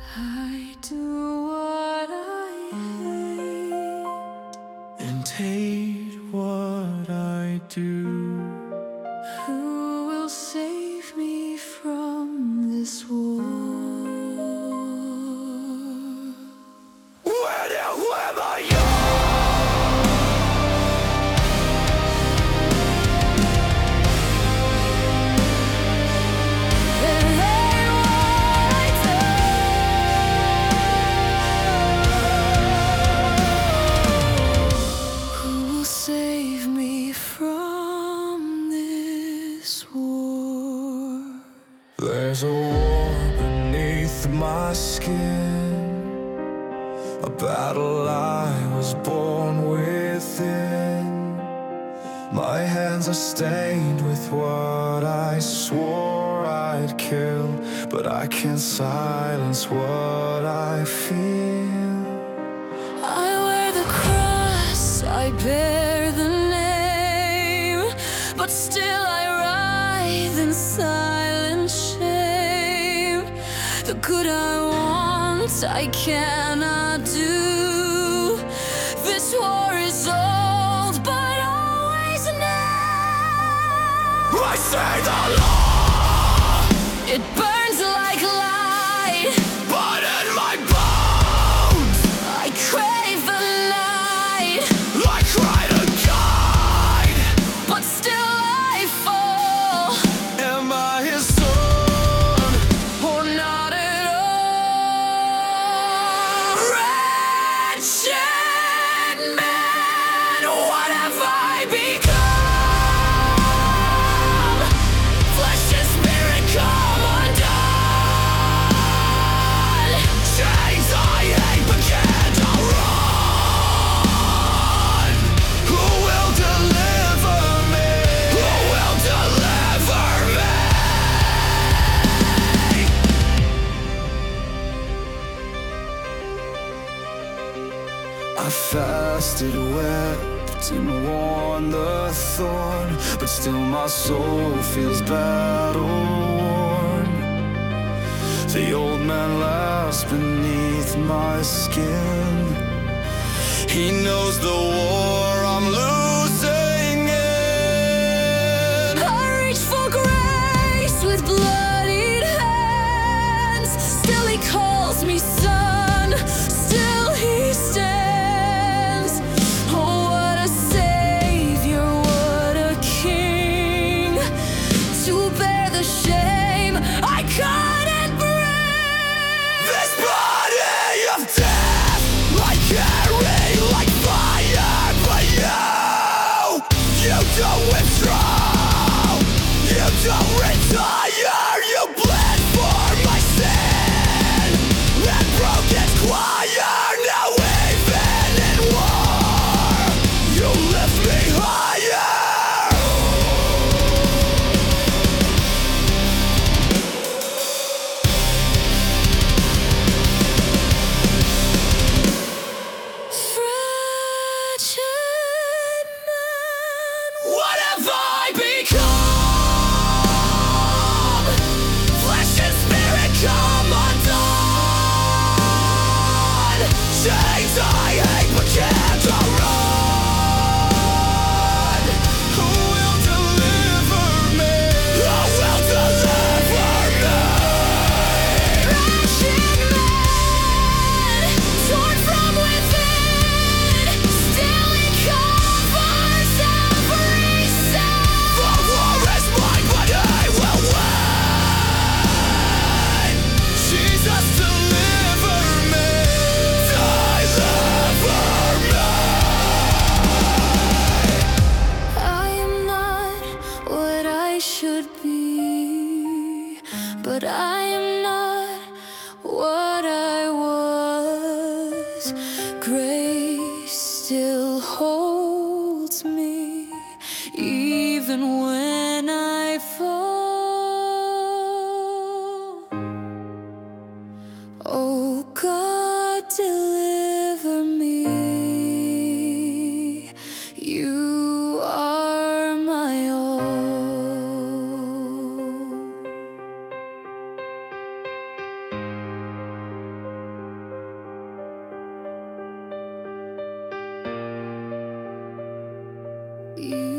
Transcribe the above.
I do what I hate and hate what I do. Who will save me from this war? Where are you? Save me from this war. There's a war beneath my skin, a battle I was born within. My hands are stained with what I swore I'd kill, but I can't silence what I feel. I wear the cross, I bear the name, but still I writhe in silent shame. The good I want, I cannot do. This war is old, but always new. I say the law, It burns like light, but in my bones I crave the night, I cry to guide. but still I fall. Am I his son? Or not at all. Wretched man, what have I become? Flesh and spirit come undone. Chains I hate but can't outrun. Who will deliver me? Who will deliver me? I fasted, wept, and worn the thorn, but still my soul feels battle-worn. The old man laughs beneath my skin. He knows the war I'm losing in. I reach for grace with bloodied hands. Still he calls me son, still he stands. Oh, what a savior, what a king, to bear the shame I couldn't bring. This body of death I carry like fire, but you don't withdraw, you don't retire, you bled for my sin and broke its choir. Now even in war, you lift me higher. Wretched man, What have I become? Flesh and spirit come undone. Chains I hate but can't outrun. Who will deliver me? Who will deliver me? wretched man, torn from within, still he covers every sin. The war is mine, but I will win. Jesus, deliver me. Deliver me. I am not what I should be, but I am not what I was. Grace still holds me, even when I fall. Oh God, deliver me. You are my all. you.